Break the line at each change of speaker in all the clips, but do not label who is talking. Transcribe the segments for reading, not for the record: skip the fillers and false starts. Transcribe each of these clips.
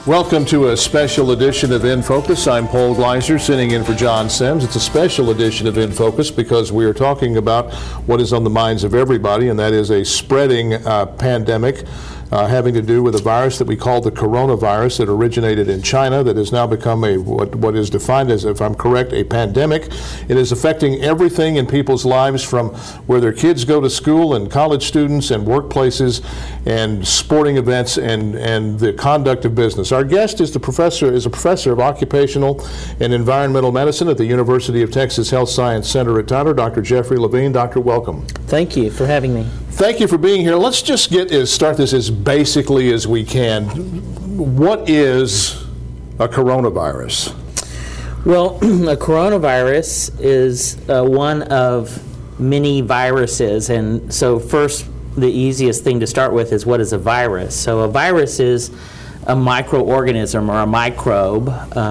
Welcome to a special edition of In Focus. I'm Paul Gleiser, sitting in for John Sims. It's a special edition of In Focus because we are talking about what is on the minds of everybody, and that is a spreading pandemic having to do with a virus that we call the coronavirus that originated in China that has now become what is defined as, if I'm correct, a pandemic. It is affecting everything in people's lives, from where their kids go to school and college students and workplaces and sporting events and the conduct of business. Our guest is a professor of occupational and environmental medicine at the University of Texas Health Science Center at Tyler, Dr. Jeffrey Levine. Doctor, welcome.
Thank you for having me.
Thank you for being here. Let's just start this as basically as we can. What is a coronavirus?
Well, a coronavirus is one of many viruses, and so first, the easiest thing to start with is, what is a virus? So a virus is a microorganism or a microbe.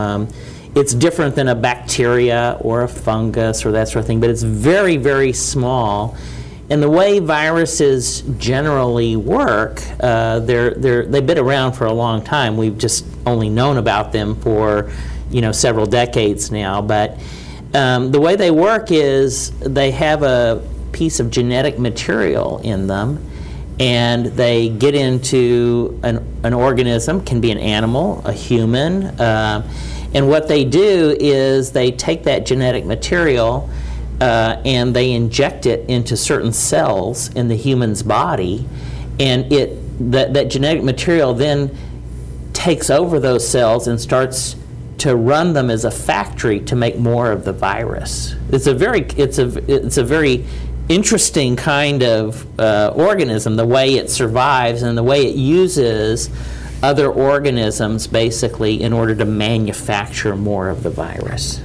It's different than a bacteria or a fungus or that sort of thing, but it's very, very small. And the way viruses generally work, they've been around for a long time. We've just only known about them for, several decades now. But the way they work is they have a piece of genetic material in them, and they get into an organism, can be an animal, a human, and what they do is they take that genetic material and they inject it into certain cells in the human's body, and that genetic material then takes over those cells and starts to run them as a factory to make more of the virus. It's a very interesting kind of organism, the way it survives and the way it uses other organisms basically in order to manufacture more of the virus.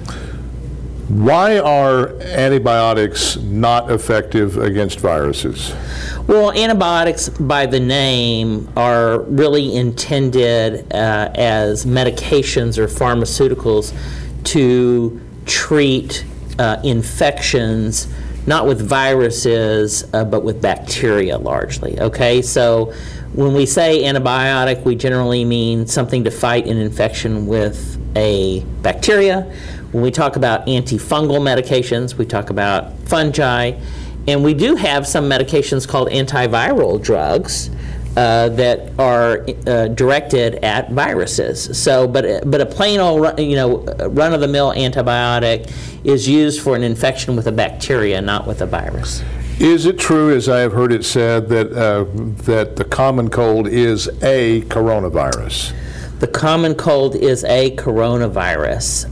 Why are antibiotics not effective against viruses?
Well, antibiotics by the name are really intended as medications or pharmaceuticals to treat infections, not with viruses, but with bacteria largely, okay? So when we say antibiotic, we generally mean something to fight an infection with a bacteria. When we talk about antifungal medications, we talk about fungi, and we do have some medications called antiviral drugs that are directed at viruses. So, but a plain old run-of-the-mill antibiotic is used for an infection with a bacteria, not with a virus.
Is it true, as I have heard it said, that the common cold is a coronavirus?
The common cold is a coronavirus.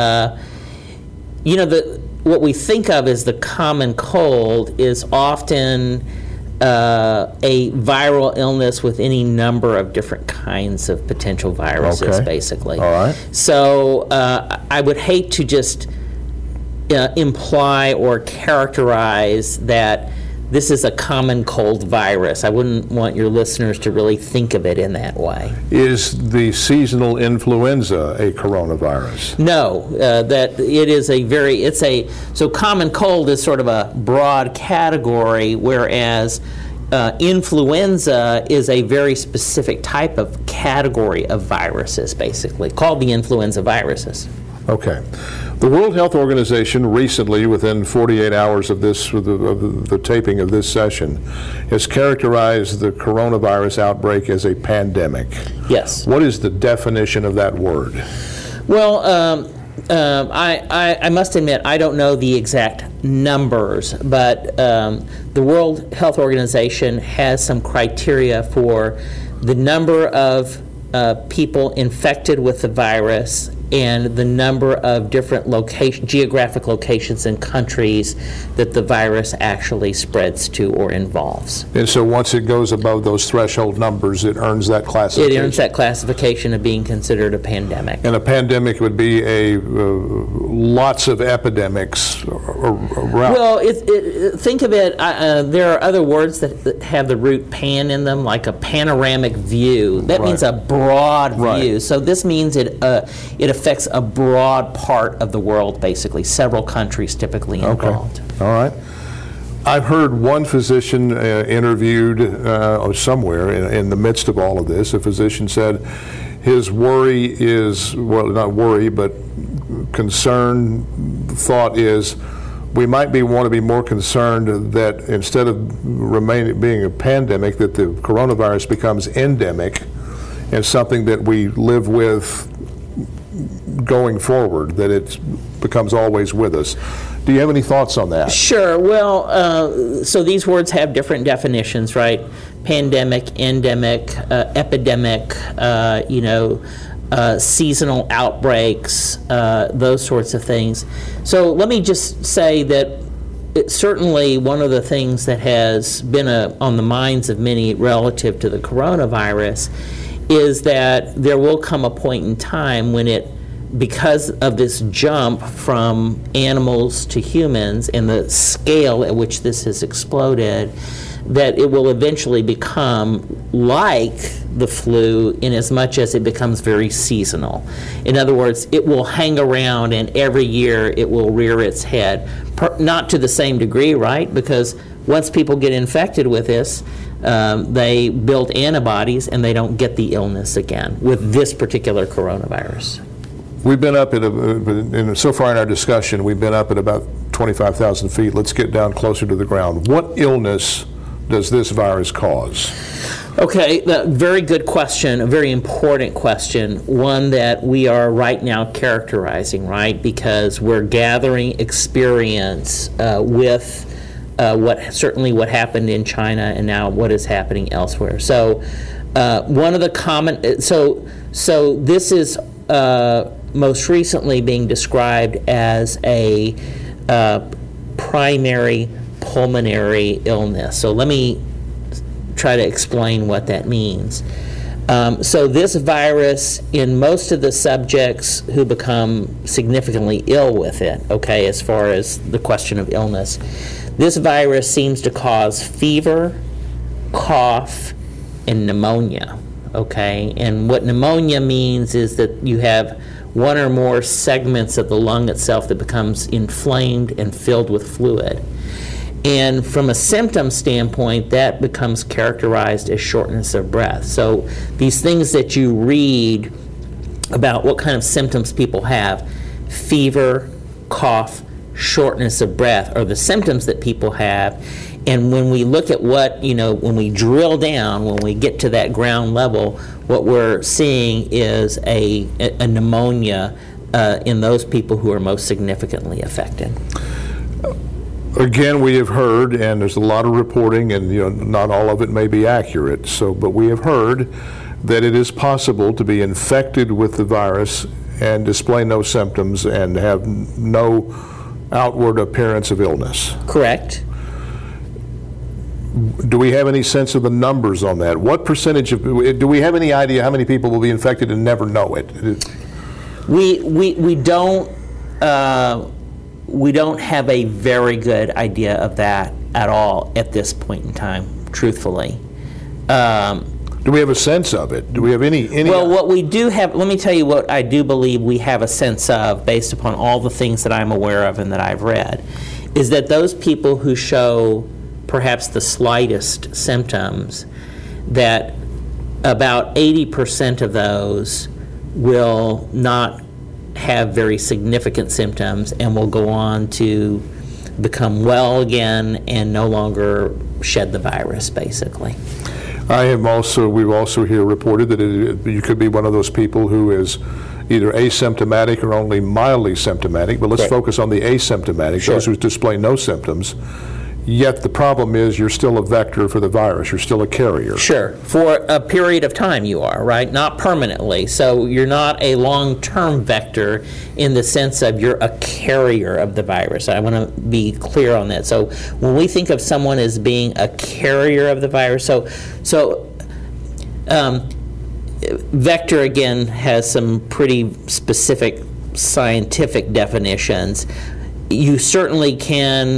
What we think of as the common cold is often a viral illness with any number of different kinds of potential viruses, basically.
All right.
So I would hate to just imply or characterize that this is a common cold virus. I wouldn't want your listeners to really think of it in that way.
Is the seasonal influenza a coronavirus?
No, so common cold is sort of a broad category, whereas influenza is a very specific type of category of viruses, basically, called the influenza viruses.
Okay. The World Health Organization recently, within 48 hours of the taping of this session, has characterized the coronavirus outbreak as a pandemic.
Yes. What
is the definition of that word?
Well, I must admit I don't know the exact numbers, but the World Health Organization has some criteria for the number of people infected with the virus and the number of different geographic locations and countries that the virus actually spreads to or involves.
And so once it goes above those threshold numbers, it earns that classification?
It earns that classification of being considered a pandemic.
And a pandemic would be lots of epidemics around.
Well, think of it, there are other words that have the root pan in them, like a panoramic view. That means a broad view. So this means it affects a broad part of the world, basically, several countries typically involved.
Okay. All right. I've heard one physician interviewed somewhere in the midst of all of this, a physician said, his worry is, well, not worry, but concern, thought is, we might want to be more concerned that instead of being a pandemic, that the coronavirus becomes endemic and something that we live with going forward, that it becomes always with us. Do you have any thoughts on that?
Sure. Well, so these words have different definitions, right? Pandemic, endemic, epidemic, seasonal outbreaks, those sorts of things. So let me just say that certainly one of the things that has been on the minds of many relative to the coronavirus is that there will come a point in time when because of this jump from animals to humans and the scale at which this has exploded, that it will eventually become like the flu in as much as it becomes very seasonal. In other words, it will hang around and every year it will rear its head. Not to the same degree, right? Because once people get infected with this, they build antibodies and they don't get the illness again with this particular coronavirus.
We've been up so far in our discussion, we've been up at about 25,000 feet. Let's get down closer to the ground. What illness does this virus cause?
Okay, very good question, a very important question, one that we are right now characterizing, right? Because we're gathering experience with what happened in China and now what is happening elsewhere. So one of the common, so this is most recently being described as a primary pulmonary illness. So let me try to explain what that means. So this virus, in most of the subjects who become significantly ill with it, okay, as far as the question of illness, this virus seems to cause fever, cough, and pneumonia, okay? And what pneumonia means is that you have one or more segments of the lung itself that becomes inflamed and filled with fluid. And from a symptom standpoint, that becomes characterized as shortness of breath. So these things that you read about what kind of symptoms people have, fever, cough, shortness of breath, are the symptoms that people have. And when we look at when we drill down, when we get to that ground level, what we're seeing is a pneumonia in those people who are most significantly affected.
Again, we have heard, and there's a lot of reporting, and not all of it may be accurate. But we have heard that it is possible to be infected with the virus and display no symptoms and have no outward appearance of illness.
Correct.
Do we have any sense of the numbers on that? What percentage of, do we have any idea how many people will be infected and never know it?
We don't have a very good idea of that at all at this point in time, truthfully.
Do we have a sense of it? Do we have any?
Well, what we do have, let me tell you what I do believe we have a sense of based upon all the things that I'm aware of and that I've read, is that those people who show perhaps the slightest symptoms, that about 80% of those will not have very significant symptoms and will go on to become well again and no longer shed the virus, basically.
We've also here reported that you could be one of those people who is either asymptomatic or only mildly symptomatic, but let's focus on the asymptomatic, those who display no symptoms. Yet the problem is you're still a vector for the virus. You're still a carrier.
Sure. For a period of time you are, right? Not permanently. So you're not a long-term vector in the sense of you're a carrier of the virus. I want to be clear on that. So when we think of someone as being a carrier of the virus, vector, again, has some pretty specific scientific definitions. You certainly can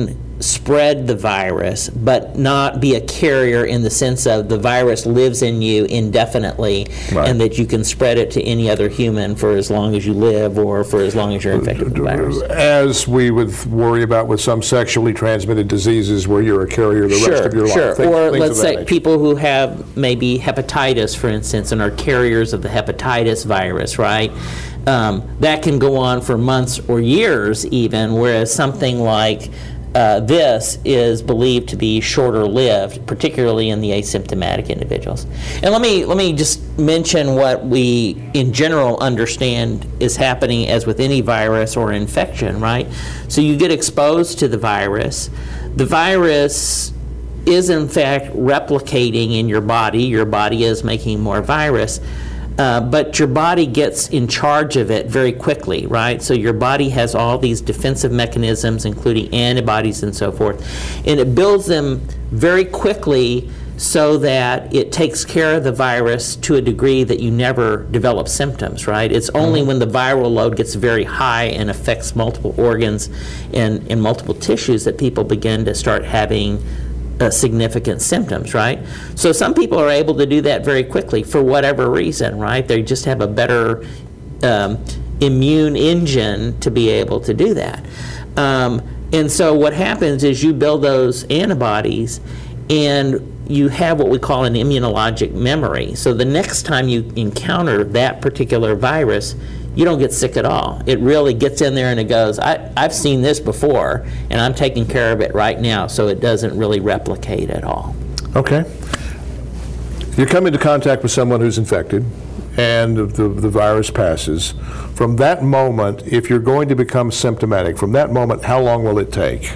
spread the virus, but not be a carrier in the sense of the virus lives in you indefinitely,
Right.
and that you can spread it to any other human for as long as you live or for as long as you're infected with the virus.
As we would worry about with some sexually transmitted diseases where you're a carrier the rest of your life.
Sure,
Things-
or
things
let's
of that
say
nature.
people who have maybe hepatitis, for instance, and are carriers of the hepatitis virus, right? That can go on for months or years even, whereas something like this is believed to be shorter lived, particularly in the asymptomatic individuals. And let me just mention what we in general understand is happening as with any virus or infection, right? So you get exposed to the virus. The virus is in fact replicating in your body. Your body is making more virus. But your body gets in charge of it very quickly, right? So your body has all these defensive mechanisms, including antibodies and so forth, and it builds them very quickly so that it takes care of the virus to a degree that you never develop symptoms, right? It's only when the viral load gets very high and affects multiple organs and multiple tissues that people begin to start having significant symptoms, right? So some people are able to do that very quickly for whatever reason, right? They just have a better immune engine to be able to do that. And so what happens is you build those antibodies and you have what we call an immunologic memory. So the next time you encounter that particular virus, you don't get sick at all. It really gets in there and it goes, I've seen this before, and I'm taking care of it right now, so it doesn't really replicate at all.
Okay. You come into contact with someone who's infected, and the virus passes. From that moment, if you're going to become symptomatic, from that moment, how long will it take?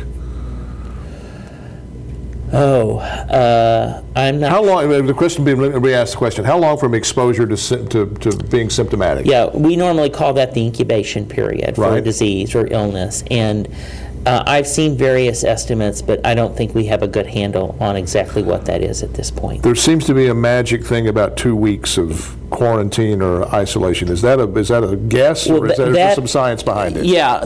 I'm not.
How long? The question being re-asked the question: how long from exposure to being symptomatic?
Yeah, we normally call that the incubation period for a
Right.
disease or illness, and I've seen various estimates, but I don't think we have a good handle on exactly what that is at this point.
There seems to be a magic thing about 2 weeks of quarantine or isolation. Is that a guess, or is there some science behind it?
Yeah.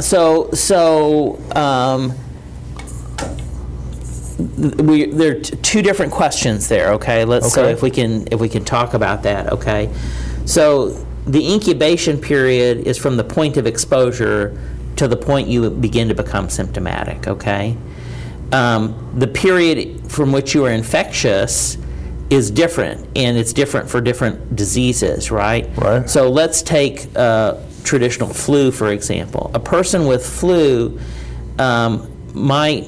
There are two different questions there. Okay. So
Okay.
if we can talk about that. Okay. So the incubation period is from the point of exposure to the point you begin to become symptomatic. Okay. The period from which you are infectious is different, and it's different for different diseases, right?
Right.
So let's take traditional flu, for example. A person with flu might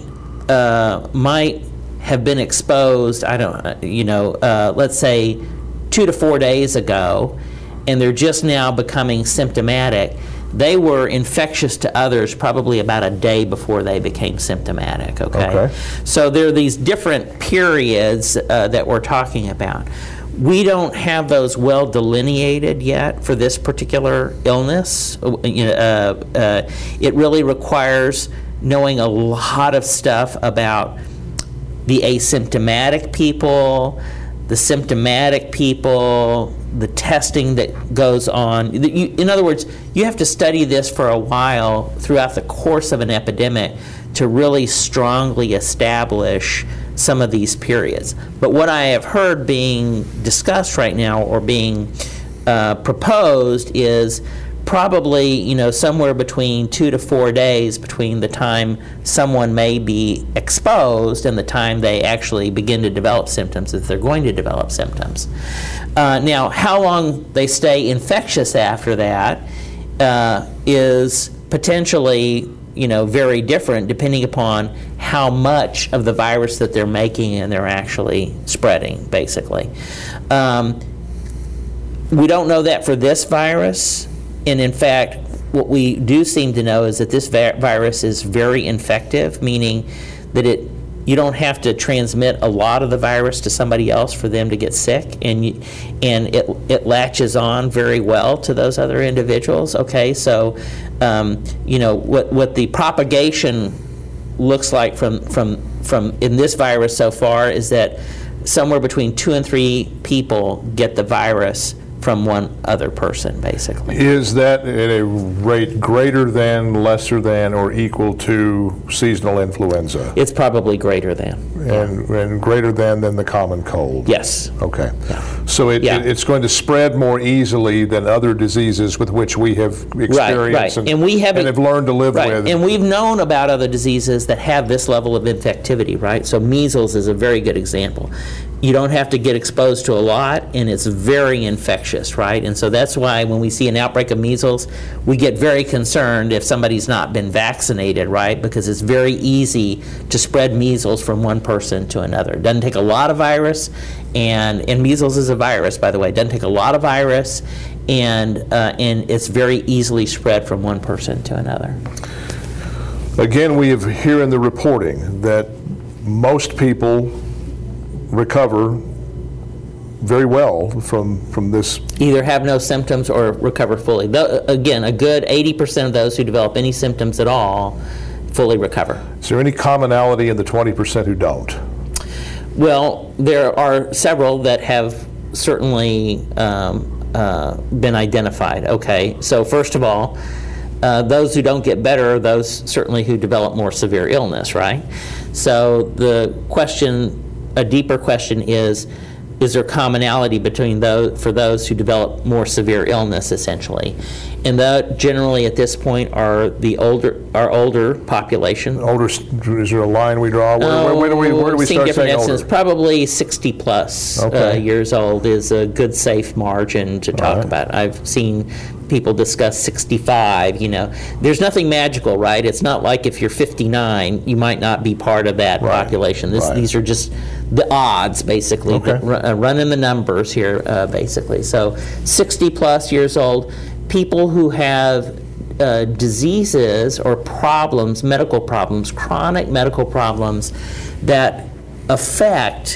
have been exposed, let's say 2 to 4 days ago, and they're just now becoming symptomatic. They were infectious to others probably about a day before they became symptomatic, okay? So there are these different periods that we're talking about. We don't have those well delineated yet for this particular illness. It really requires knowing a lot of stuff about the asymptomatic people, the symptomatic people, the testing that goes on. In other words, you have to study this for a while throughout the course of an epidemic to really strongly establish some of these periods. But what I have heard being discussed right now or being proposed is probably, somewhere between 2 to 4 days between the time someone may be exposed and the time they actually begin to develop symptoms, if they're going to develop symptoms. Now, how long they stay infectious after that is potentially, very different depending upon how much of the virus that they're making and they're actually spreading, basically. We don't know that for this virus. And in fact, what we do seem to know is that this virus is very infective, meaning that you don't have to transmit a lot of the virus to somebody else for them to get sick, and it latches on very well to those other individuals. Okay, so what the propagation looks like from in this virus so far is that somewhere between 2 and 3 people get the virus from one other person, basically.
Is that at a rate greater than, lesser than, or equal to seasonal influenza?
It's probably greater than.
And greater than the common cold?
Yes.
Okay.
Yeah.
So
Yeah.
it's going to spread more easily than other diseases with which we have experienced
right. And we haven't-
have learned to live
Right,
with.
and we've known about other diseases that have this level of infectivity, right? So measles is a very good example. You don't have to get exposed to a lot, and it's very infectious, right? And so that's why when we see an outbreak of measles, we get very concerned if somebody's not been vaccinated, right? Because it's very easy to spread measles from one person to another. It doesn't take a lot of virus, and measles is a virus, by the way. It doesn't take a lot of virus, and it's very easily spread from one person to another.
Again, we have here in the reporting that most people recover very well from this.
Either have no symptoms or recover fully. Again, a good 80% of those who develop any symptoms at all fully recover.
Is there any commonality in the 20% who don't?
Well, there are several that have certainly been identified. Okay, so first of all, those who don't get better are those certainly who develop more severe illness, right? So the question, a deeper question is there commonality between for those who develop more severe illness, essentially? And that generally at this point are our older population.
Older, is there a line we draw? Where do we
Seeing
start
different
saying
estimates.
older?
Probably 60 plus years old is a good safe margin to talk about. I've seen people discuss 65, There's nothing magical, right? It's not like if you're 59, you might not be part of that population. These are just the odds, basically, running the numbers here, basically. So 60 plus years old, people who have diseases or problems, medical problems, chronic medical problems that affect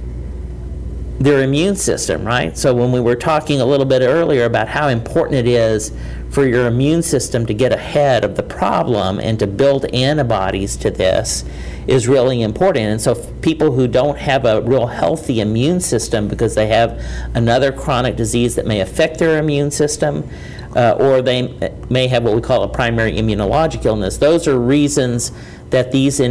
their immune system, right? So when we were talking a little bit earlier about how important it is for your immune system to get ahead of the problem and to build antibodies to this is really important. And so people who don't have a real healthy immune system because they have another chronic disease that may affect their immune system, or they may have what we call a primary immunologic illness, those are reasons that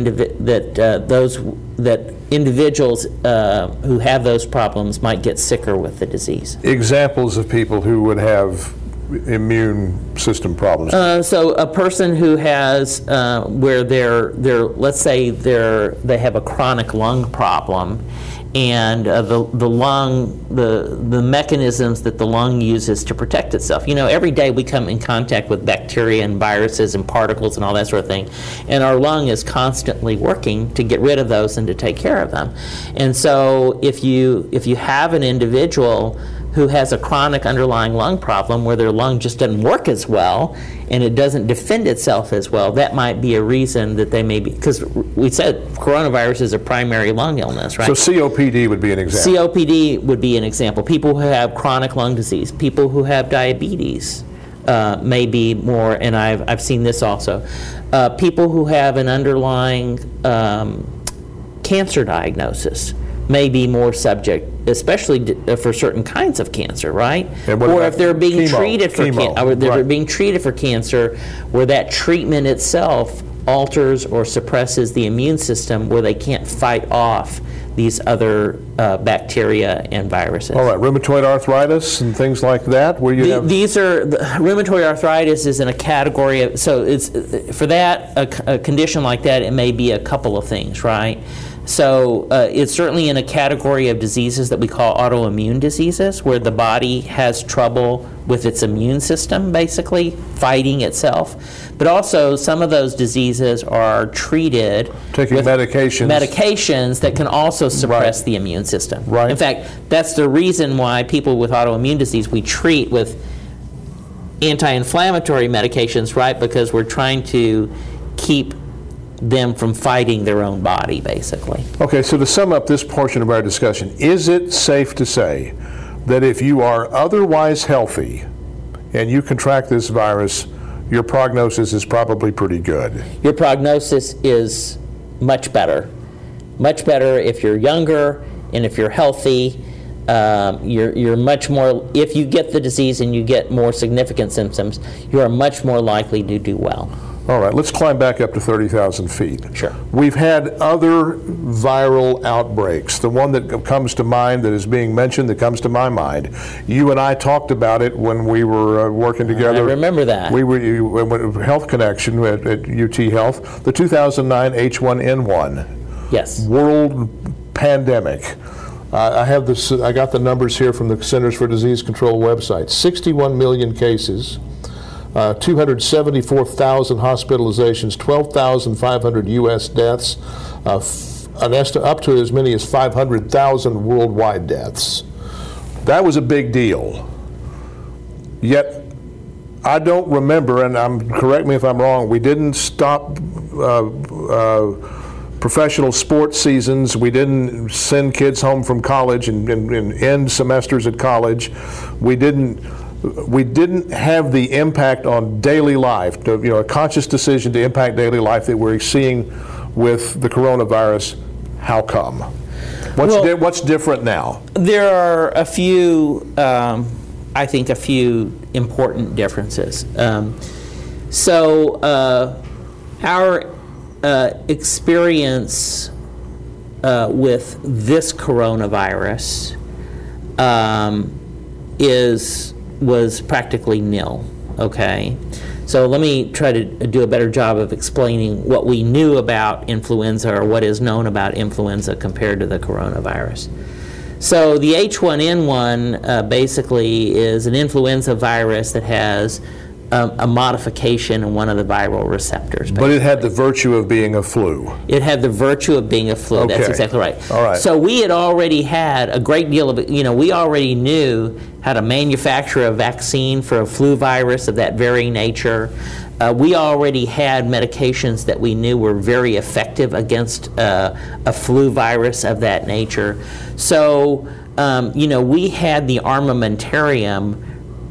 individuals who have those problems might get sicker with the disease.
Examples of people who would have immune system problems.
So a person who has where let's say they have a chronic lung problem, and the mechanisms that the lung uses to protect itself. Every day we come in contact with bacteria and viruses and particles and all that sort of thing, and our lung is constantly working to get rid of those and to take care of them. And so if you have an individual who has a chronic underlying lung problem where their lung just doesn't work as well and it doesn't defend itself as well, that might be a reason that they may be, because we said coronavirus is a primary lung illness, right?
So COPD would be an example.
COPD would be an example. People who have chronic lung disease, people who have diabetes may be more, and I've seen this also, people who have an underlying cancer diagnosis may be more subject, especially for certain kinds of cancer, right? Or if they're being treated for being treated for cancer, where that treatment itself alters or suppresses the immune system, where they can't fight off these other bacteria and viruses.
All right, rheumatoid arthritis and things like that, where you have...
Rheumatoid arthritis is in a category of, so it's, for that, a condition like that, it may be a couple of things, right? So it's certainly in a category of diseases that we call autoimmune diseases, where the body has trouble with its immune system, basically, fighting itself. But also, some of those diseases are treated
taking
with medications that can also suppress the immune system.
Right.
In fact, that's the reason why people with autoimmune disease we treat with anti-inflammatory medications, right? Because we're trying to keep them from fighting their own body, basically.
Okay, so to sum up this portion of our discussion, is it safe to say that if you are otherwise healthy and you contract this virus, your prognosis is probably pretty good?
Your prognosis is much better. Much better if you're younger and if you're healthy you're much more, if you get the disease and you get more significant symptoms, you are much more likely to do well.
All right, let's climb back up to 30,000 feet.
Sure.
We've had other viral outbreaks. The one that comes to mind, that is being mentioned, that comes to my mind, you and I talked about it when we were working together.
I remember that.
We were Health Connection at UT Health, the 2009 H1N1.
Yes.
World pandemic. I have this. I got the numbers here from the Centers for Disease Control website. 61 million cases, 274,000 hospitalizations, 12,500 U.S. deaths, up to as many as 500,000 worldwide deaths. That was a big deal. Yet, I don't remember, and correct me if I'm wrong, we didn't stop professional sports seasons. We didn't send kids home from college and end semesters at college. We didn't have the impact on daily life, a conscious decision to impact daily life that we're seeing with the coronavirus. How come? What's different now?
There are a few, I think, a few important differences. Our experience with this coronavirus was practically nil. Okay, so let me try to do a better job of explaining what we knew about influenza, or what is known about influenza compared to the coronavirus. So the H1N1 basically is an influenza virus that has a modification in one of the viral receptors.
But it had the virtue of being a flu.
It had the virtue of being a flu.
Okay.
That's exactly right.
All right.
So we had already had a great deal of, we already knew how to manufacture a vaccine for a flu virus of that very nature. We already had medications that we knew were very effective against a flu virus of that nature. So, we had the armamentarium,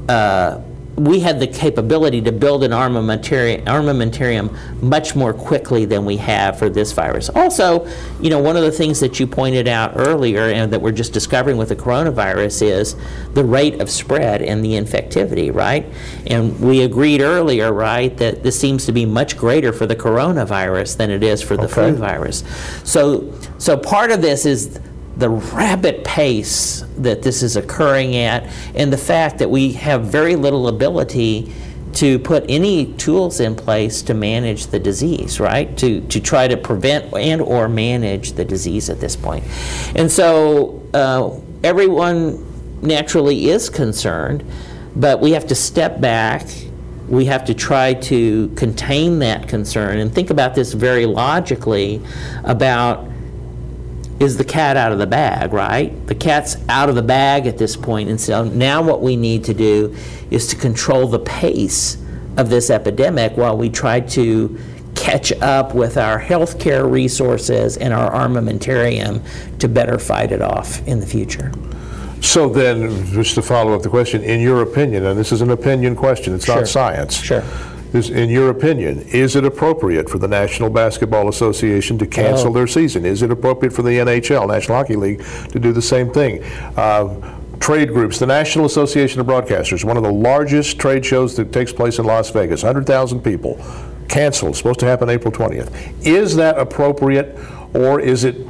we had the capability to build an armamentarium much more quickly than we have for this virus. Also, one of the things that you pointed out earlier, and that we're just discovering with the coronavirus, is the rate of spread and the infectivity, right? And we agreed earlier, right, that this seems to be much greater for the coronavirus than it is for the flu virus. So part of this is the rapid pace that this is occurring at, and the fact that we have very little ability to put any tools in place to manage the disease, right? To try to prevent and or manage the disease at this point. And so everyone naturally is concerned, but we have to step back. We have to try to contain that concern and think about this very logically about, is the cat out of the bag, right? The cat's out of the bag at this point, and so now what we need to do is to control the pace of this epidemic while we try to catch up with our healthcare resources and our armamentarium to better fight it off in the future.
So then, just to follow up the question, in your opinion, and this is an opinion question, it's not science.
Sure.
In your opinion, is it appropriate for the National Basketball Association to cancel their season? Is it appropriate for the NHL, National Hockey League, to do the same thing? Trade groups, the National Association of Broadcasters, one of the largest trade shows that takes place in Las Vegas, 100,000 people, canceled, supposed to happen April 20th. Is that appropriate, or is it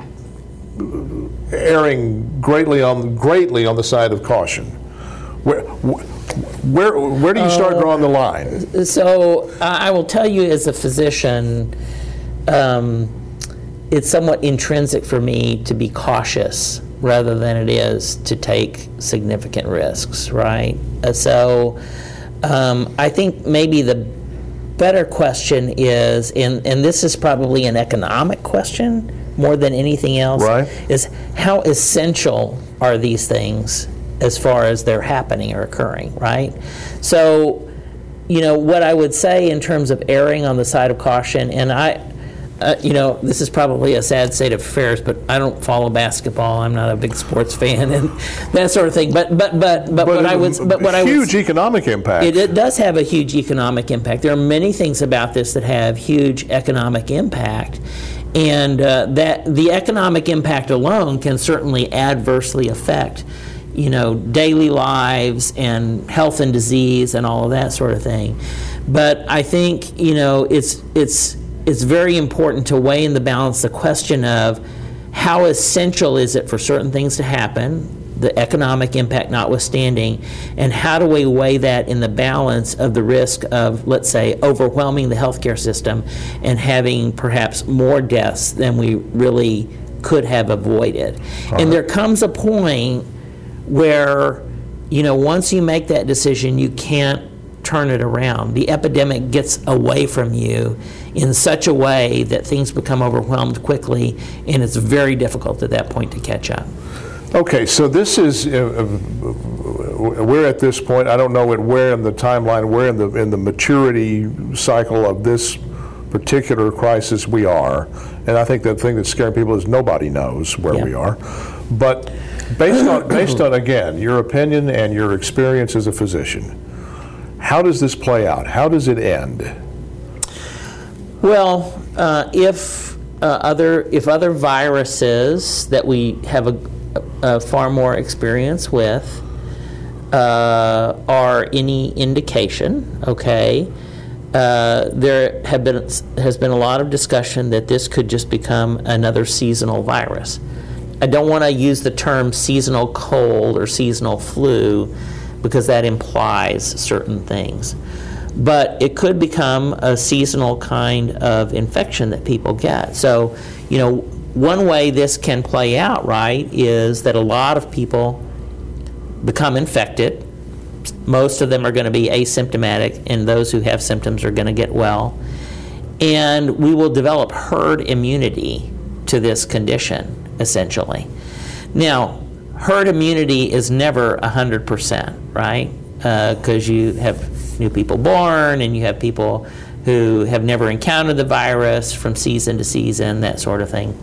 erring greatly on the side of caution? Where do you start drawing the line?
So I will tell you, as a physician, it's somewhat intrinsic for me to be cautious rather than it is to take significant risks, right? So I think maybe the better question is, and this is probably an economic question more than anything else,
right,
is how essential are these things as far as they're happening or occurring, right? So, what I would say in terms of erring on the side of caution, and this is probably a sad state of affairs, but I don't follow basketball. I'm not a big sports fan and that sort of thing. But what I would,
huge economic impact.
It does have a huge economic impact. There are many things about this that have huge economic impact. And that the economic impact alone can certainly adversely affect daily lives and health and disease and all of that sort of thing. But I think, it's very important to weigh in the balance the question of how essential is it for certain things to happen, the economic impact notwithstanding, and how do we weigh that in the balance of the risk of, let's say, overwhelming the healthcare system and having perhaps more deaths than we really could have avoided. And there comes a point where, once you make that decision, you can't turn it around. The epidemic gets away from you in such a way that things become overwhelmed quickly, and it's very difficult at that point to catch up.
Okay, so this is, we're at this point, I don't know where in the timeline, where in the maturity cycle of this particular crisis we are. And I think the thing that's scaring people is nobody knows where we are. But based on, again, your opinion and your experience as a physician, how does this play out? How does it end?
Well, if other viruses that we have a far more experience with are any indication, okay, there has been a lot of discussion that this could just become another seasonal virus. I don't want to use the term seasonal cold or seasonal flu because that implies certain things. But it could become a seasonal kind of infection that people get. So, one way this can play out, right, is that a lot of people become infected. Most of them are going to be asymptomatic, and those who have symptoms are going to get well. And we will develop herd immunity to this condition, essentially. Now, herd immunity is never 100%, right? Because you have new people born, and you have people who have never encountered the virus from season to season, that sort of thing.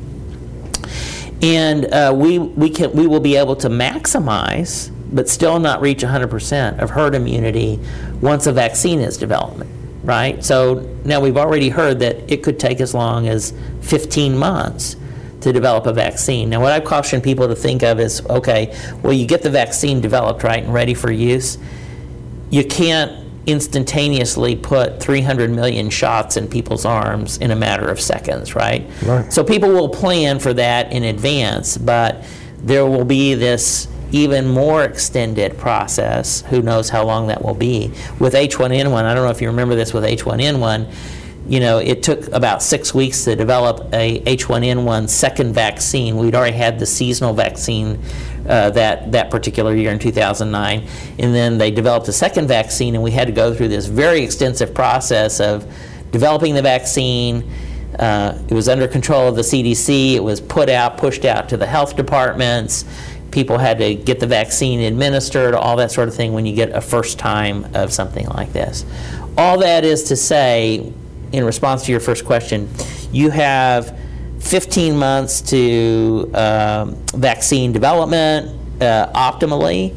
And we will be able to maximize, but still not reach 100% of herd immunity once a vaccine is developed, right? So now we've already heard that it could take as long as 15 months to develop a vaccine. Now what I caution people to think of is, okay, well, you get the vaccine developed, right, and ready for use. You can't instantaneously put 300 million shots in people's arms in a matter of seconds, right? So people will plan for that in advance, but there will be this even more extended process. Who knows how long that will be. With H1N1, I don't know if you remember this with H1N1, it took about 6 weeks to develop a H1N1 second vaccine. We'd already had the seasonal vaccine that particular year in 2009, and then they developed a second vaccine, and we had to go through this very extensive process of developing the vaccine. It was under control of the CDC. It was pushed out to the health departments. People had to get the vaccine administered, all that sort of thing when you get a first time of something like this. All that is to say, in response to your first question, you have 15 months to vaccine development optimally.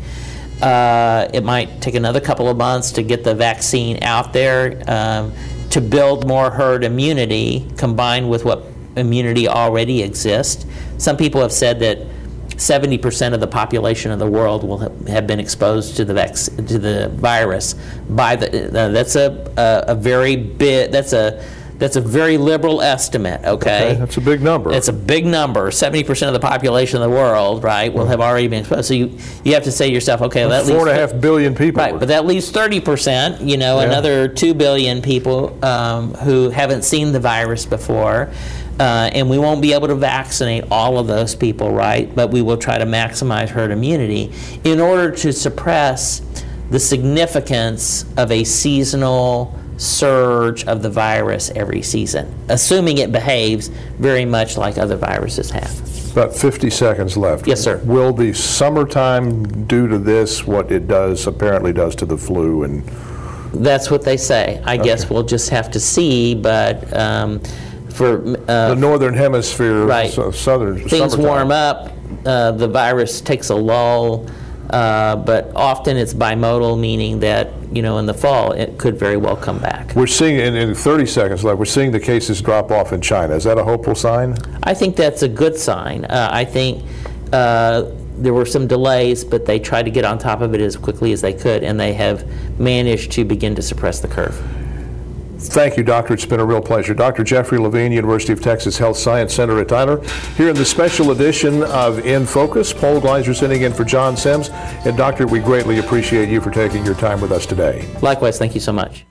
It might take another couple of months to get the vaccine out there to build more herd immunity combined with what immunity already exists. Some people have said that 70% of the population of the world will have been exposed to the virus by that's a very big, that's a very liberal estimate, okay?
That's a big number.
It's a big number. 70% of the population of the world, right, will have already been exposed. So you have to say to yourself, okay, well, that leaves
4.5 billion people.
Right, but that leaves 30%, another 2 billion people who haven't seen the virus before. And we won't be able to vaccinate all of those people, right? But we will try to maximize herd immunity in order to suppress the significance of a seasonal surge of the virus every season, assuming it behaves very much like other viruses have.
About 50 seconds left.
Yes, sir.
Will the summertime do to this what it apparently does to the flu? And
that's what they say. I guess we'll just have to see, but for
the northern hemisphere,
right.
Southern
things
summertime.
warm up, the virus takes a lull, but often it's bimodal, meaning that in the fall it could very well come back.
We're seeing in 30 seconds left. We're seeing the cases drop off in China. Is that a hopeful sign?
I think that's a good sign. I think there were some delays, but they tried to get on top of it as quickly as they could, and they have managed to begin to suppress the curve.
Thank you, Doctor. It's been a real pleasure. Dr. Jeffrey Levine, University of Texas Health Science Center at Tyler, here in the special edition of In Focus. Paul Gleiser sitting in for John Sims. And Doctor, we greatly appreciate you for taking your time with us today.
Likewise, thank you so much.